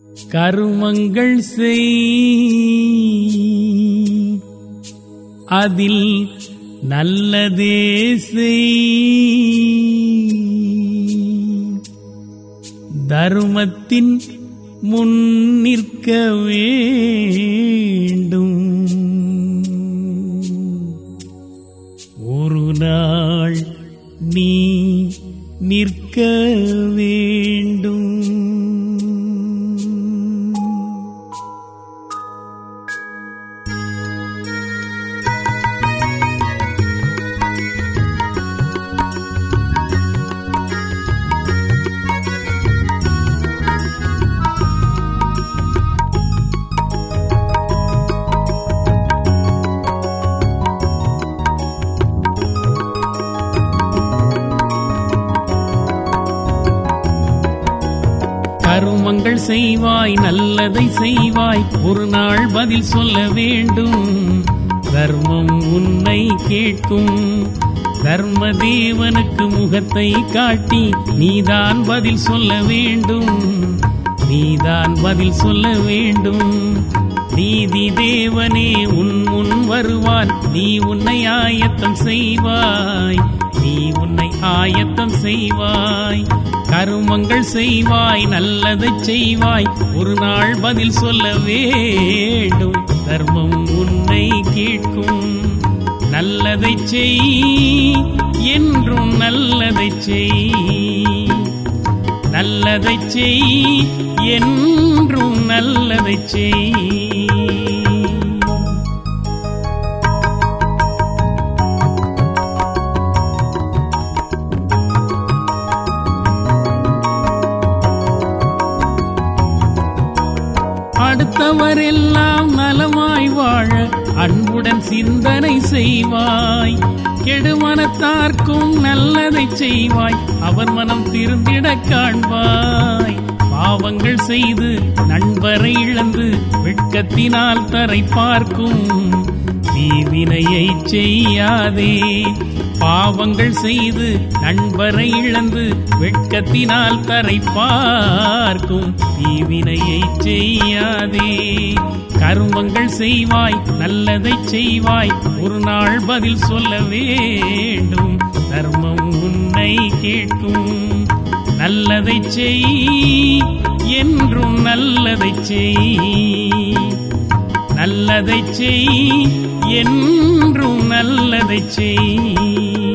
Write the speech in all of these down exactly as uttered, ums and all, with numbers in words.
கருமங்கள் செய், அதில் நல்லதே செய். தர்மத்தின் முன் நிற்க வேண்டும். ஒரு நாள் நீ நிற்க வேண்டும். கருமங்கள் செய்வாய், நல்லதை செய்வாய், ஒரு நாள் பதில் சொல்ல வேண்டும். தர்மம் உன்னை கேட்கும். தர்ம தேவனுக்கு முகத்தை காட்டி நீதான் பதில் சொல்ல வேண்டும். நீதான் பதில் சொல்ல வேண்டும். நீதி தேவனே உன் முன் வருவான். நீ உன்னை ஆயத்தம் செய்வாய். நீ உன்னை ஆயத்தம் செய்வாய். கருமங்கள் செய்வாய், நல்லதை செய்வாய், ஒரு நாள் பதில் சொல்ல வேண்டும். தர்மம் உன்னை கேட்கும். நல்லதை செய், என்றும் நல்லதை செய். நல்லதை செய், என்றும் நல்லதை செய். அடுத்தவரெல்லாம் நலமாய் வாழ அன்புடன் சிந்தனை செய்வாய். கெடுமனத்தார்க்கும் நல்லதை செய்வாய், அவர் மனம் திருந்திட காண்பாய். பாவங்கள் செய்து நண்பரை இழந்து வெட்கத்தினால் தரை பார்க்கும் தீவினையை செய்யாதே. பாவங்கள் செய்து நண்பரை இழந்து வெட்கத்தினால் தரை பார்க்கும் தீவினையை செய்யாதே. கருமங்கள் செய்வாய், நல்லதை செய்வாய், ஒரு நாள் பதில் சொல்ல வேண்டும். தர்மம் உன்னை கேட்கும். நல்லதை செய், என்றும் நல்லதை செய். நல்லதை செய், என்றும் நல்லதை செய்.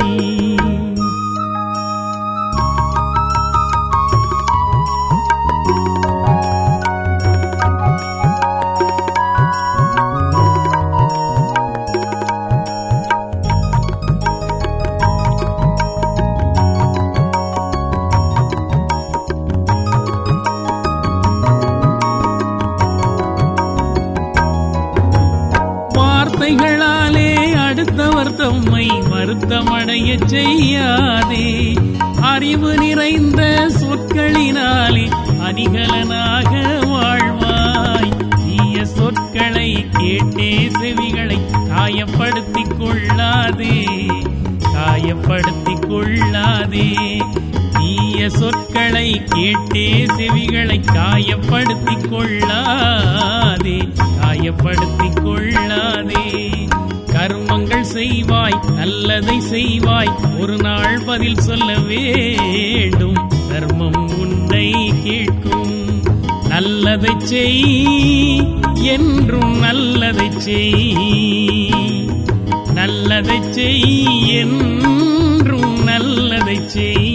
வார்த்தைகளாலே அடுத்தவர் தம்மை வருத்தமடைய செய்யாதே. அறிவு நிறைந்த சொற்களினாலே அணிகலனாக வாழ்வாய். தீய சொற்களை கேட்டே செவிகளை காயப்படுத்திக் கொள்ளாதே. காயப்படுத்திக் கொள்ளாதே. தீய சொற்களை கேட்டே செவிகளை காயப்படுத்திக் கொள்ளாதே. காயப்படுத்திக் கொள்ளாதே. கர்மங்கள் செய்வாய், நல்லதை செய்வாய், ஒரு நாள் பதில் சொல்ல வேண்டும். தர்மம் உன்னை கேட்கும். நல்லதை செய், என்றும் நல்லதை செய். நல்லதை செய், என்றும் நல்லதை செய்.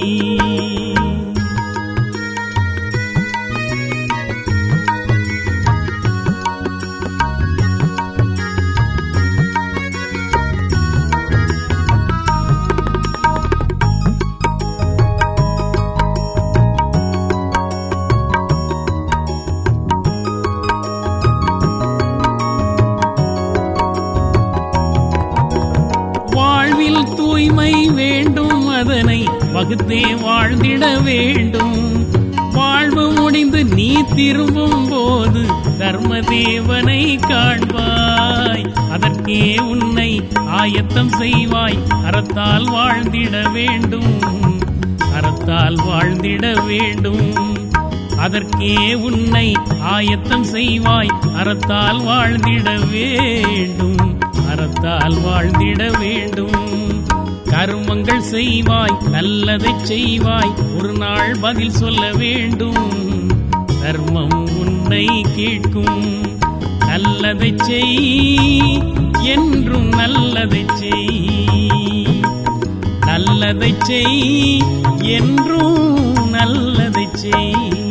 தூய்மை வேண்டும், அதனை வகுத்தே வாழ்ந்திட வேண்டும். வாழ்வு முடிந்து நீ திரும்பும் போது தர்ம தேவனை காண்பாய். அதற்கே உன்னை ஆயத்தம் செய்வாய். அறத்தால் வாழ்ந்திட வேண்டும். அறத்தால் வாழ்ந்திட வேண்டும். அதற்கே உன்னை ஆயத்தம் செய்வாய். அறத்தால் வாழ்ந்திட வேண்டும், அறத்தால் வாழ்ந்திட வேண்டும். கருமங்கள் செய்வாய், நல்லதை செய்வாய், ஒரு நாள் பதில் சொல்ல வேண்டும். தர்மம் உன்னை கேட்கும். நல்லதை செய், என்றும் நல்லதை செய், நல்லதை செய், என்றும் நல்லதை செய்.